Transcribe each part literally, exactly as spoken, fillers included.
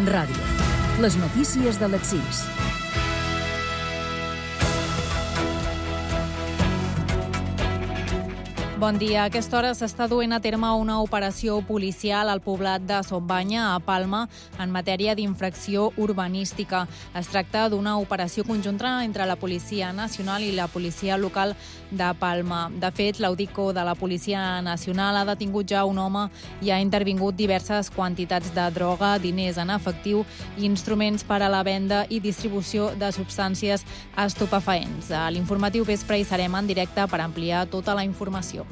Ràdio. Les notícies de les sis. Bon dia. A aquesta hora s'està duent a terme una operació policial al poblat de Sombanya, a Palma, en matèria d'infracció urbanística. Es tracta d'una operació conjunta entre la Policia Nacional i la policia local de Palma. De fet, l'Audico de la Policia Nacional ha detingut ja un home i ha intervingut diverses quantitats de droga, diners en efectiu i instruments per a la venda i distribució de substàncies estupefaents. A l'informatiu vespre hi serem en directe per ampliar tota la informació.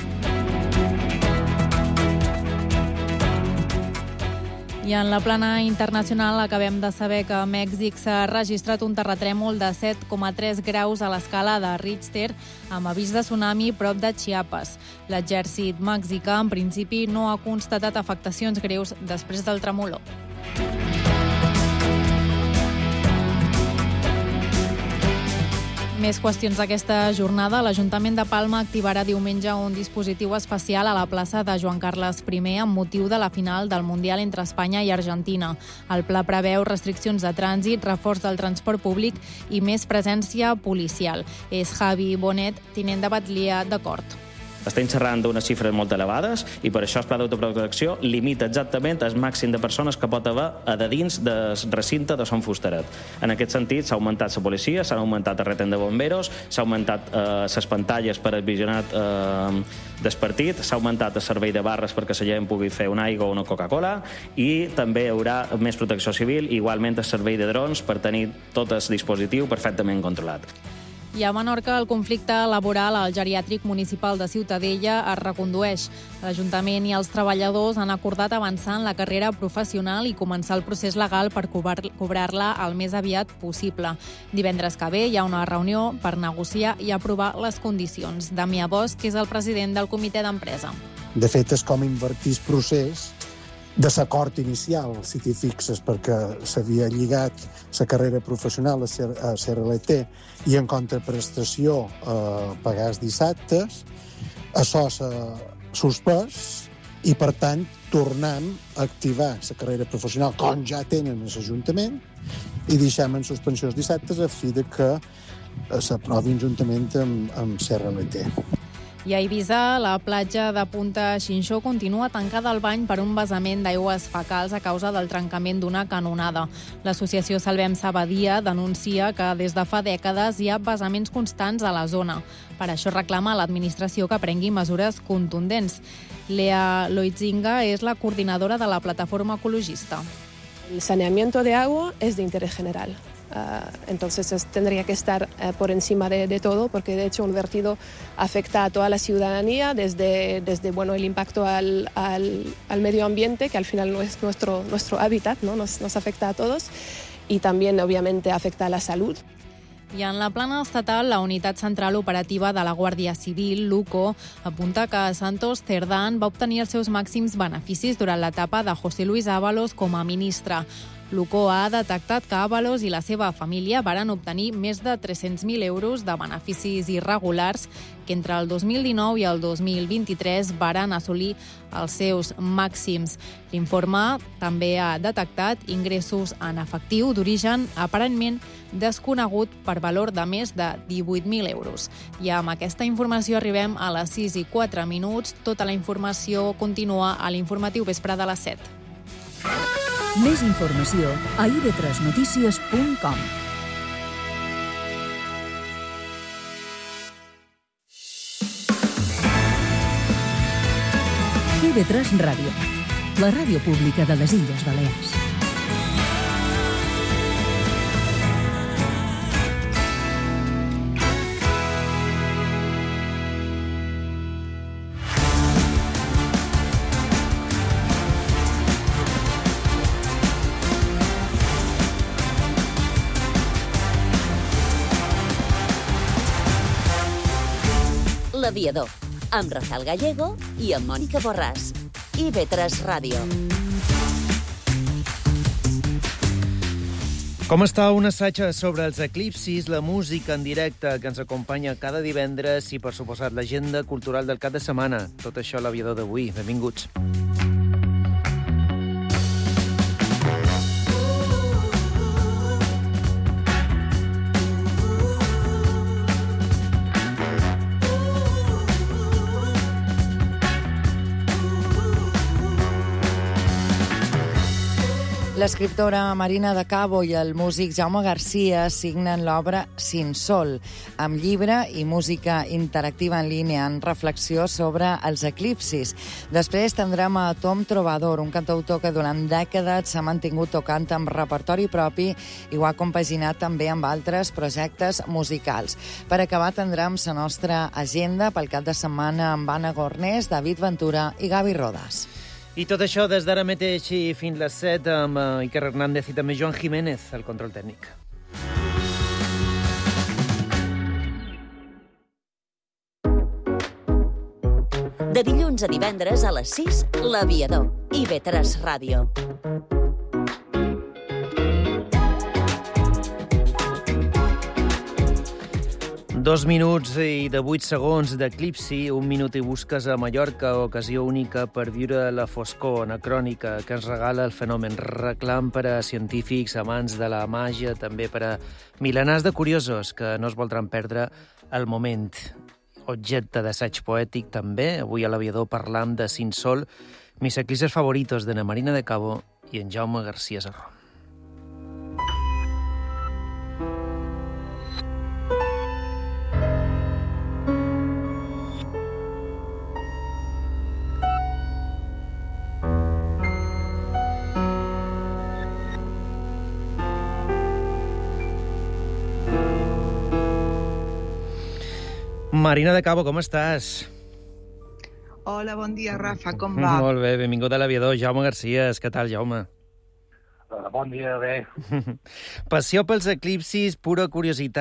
I en la plana internacional acabem de saber que a Mèxic s'ha registrat un terratrèmol de set coma tres graus a l'escala de Richter amb avís de tsunami prop de Chiapas. L'exèrcit mexicà, en principi, no ha constatat afectacions greus després del tremolor. Més qüestions d'aquesta jornada. L'Ajuntament de Palma activarà diumenge un dispositiu especial a la plaça de Joan Carles I amb motiu de la final del Mundial entre Espanya i Argentina. El pla preveu restriccions de trànsit, reforç del transport públic i més presència policial. És Javi Bonet, tinent de Batllia de Cort. Estem xerrant d'unes xifres molt elevades i per això el pla d'autoprotecció limita exactament el màxim de persones que pot haver a de dins del recinte de Son Fusteret. En aquest sentit, s'ha augmentat la policia, s'han augmentat el retén de bomberos, s'ha augmentat les eh, pantalles per al visionat eh, del partit, s'ha augmentat el servei de barres perquè la gent pugui fer una aigua o una Coca-Cola i també hi haurà més protecció civil i igualment el servei de drons per tenir tot el dispositiu perfectament controlat. I a Menorca, el conflicte laboral al geriàtric municipal de Ciutadella es recondueix. L'Ajuntament i els treballadors han acordat avançar en la carrera professional i començar el procés legal per cobrar-la el més aviat possible. Divendres que ve hi ha una reunió per negociar i aprovar les condicions. Damià Bosch, que és el president del comitè d'empresa. De fet, és com invertir el procés de l'acord inicial, si t'hi fixes, perquè s'havia lligat la carrera professional a C R L T i en contraprestació eh, pagar els dissabtes. Això s'ha suspès i, per tant, tornem a activar la carrera professional com ja tenen a l'Ajuntament i deixem en suspensió els dissabtes a fi de que s'aprovi juntament amb, amb C R L T. I a Eivissa, la platja de Punta Xinxó continua tancada al bany per un vessament d'aigües fecals a causa del trencament d'una canonada. L'associació Salvem Sabadia denuncia que des de fa dècades hi ha vessaments constants a la zona. Per això reclama a l'administració que prengui mesures contundents. Lea Loitzinga és la coordinadora de la plataforma ecologista. El saneamiento de agua es de interés general. Uh, entonces es, tendría que estar uh, por encima de, de todo, porque de hecho un vertido afecta a toda la ciudadanía, desde, desde bueno, el impacto al, al, al medio ambiente, que al final no es nuestro, nuestro hábitat, ¿no? Nos, nos afecta a todos, y también obviamente afecta a la salud. I en la plana estatal, la Unitat Central Operativa de la Guàrdia Civil, l'UCO, apunta que Santos Cerdán va obtenir els seus màxims beneficis durant l'etapa de José Luis Ábalos com a ministre. L'UCO ha detectat que Ábalos i la seva família varen obtenir més de tres-cents mil euros de beneficis irregulars que entre el dos mil dinou i el dos mil vint-i-tres varen assolir els seus màxims. L'informe també ha detectat ingressos en efectiu d'origen aparentment desconegut per valor de més de divuit mil euros. I amb aquesta informació arribem a les sis i quatre minuts. Tota la informació continua a l'informatiu vespre de les set. Més informació a i ve tres notícies punt com. i ve tres Ràdio, la ràdio pública de les Illes Balears. L'Aviador, amb Rafael Gallego i amb Mònica Borràs. i ve tres Ràdio. Com està un assaig sobre els eclipsis, la música en directe que ens acompanya cada divendres i, per suposat, l'agenda cultural del cap de setmana. Tot això a l'Aviador d'avui. Benvinguts. L'escriptora Marina de Cabo i el músic Jaume Garcia signen l'obra Sin Sol, amb llibre i música interactiva en línia en reflexió sobre els eclipsis. Després tindrem a Tom Trovador, un cantautor que durant dècades s'ha mantingut tocant amb repertori propi i ho ha compaginat també amb altres projectes musicals. Per acabar tindrem la nostra agenda pel cap de setmana amb Anna Gornés, David Ventura i Gavi Rodas. I tot això des d'ara mateix i fins les set amb Iker Hernández i també Joan Jiménez, al control tècnic. De dilluns a divendres a les sis, L'Aviador, i ve tres Ràdio. Dos minuts i de vuit segons d'eclipsi, un minut i busques a Mallorca, ocasió única per viure la foscor anacrònica que ens regala el fenomen. Reclam per a científics, amants de la màgia, també per a milenars de curiosos que no es voldran perdre el moment. Objecte d'assaig poètic també. Avui a l'Aviador parlam de Sin Sol, mis eclipses favoritos de na Marina de Cabo i en Jaume Garcia Sarró. Marina de Cabo, com estàs? Hola, bon dia, Rafa, com va? Molt bé, benvingut a l'Aviador. Jaume Garcia, què tal, Jaume? Bon dia, bé. Passió pels eclipsis, pura curiositat.